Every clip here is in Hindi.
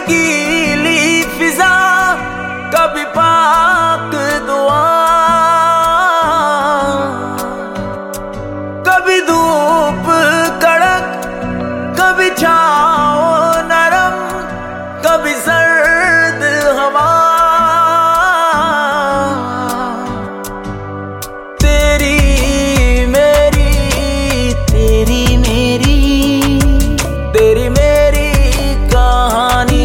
गीली फिजा, कभी पाक दुआ, कभी धूप कड़क, कभी छाँव नरम, कभी सर्द हवा। तेरी मेरी, तेरी मेरी, तेरी मेरी कहानी।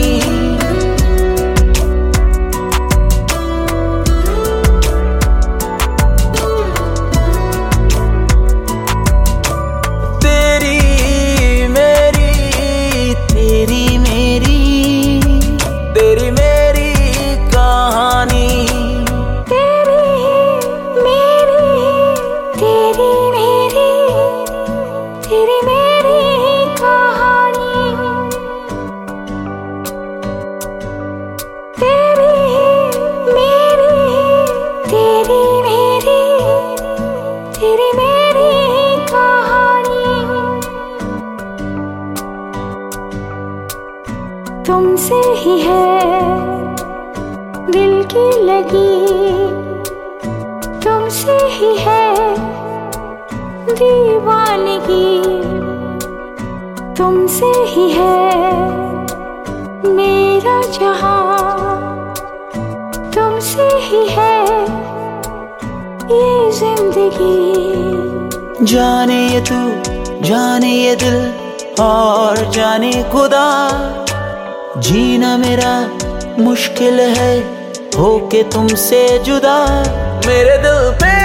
तेरी मेरी, तेरी मेरी, तेरी मेरी कहानी। तेरी मेरी, तेरी मेरी, तेरी मेरी कहानी। तेरी मेरी, तेरी मेरी, तेरी मेरी कहानी। तुमसे ही है दिल की लगी, तुमसे ही है दीवानगी, तुमसे ही है मेरा जहां, तुमसे ही है ये जिंदगी। जाने ये तू, जाने ये दिल, और जाने खुदा, जीना मेरा मुश्किल है होके तुमसे जुदा। मेरे दिल पे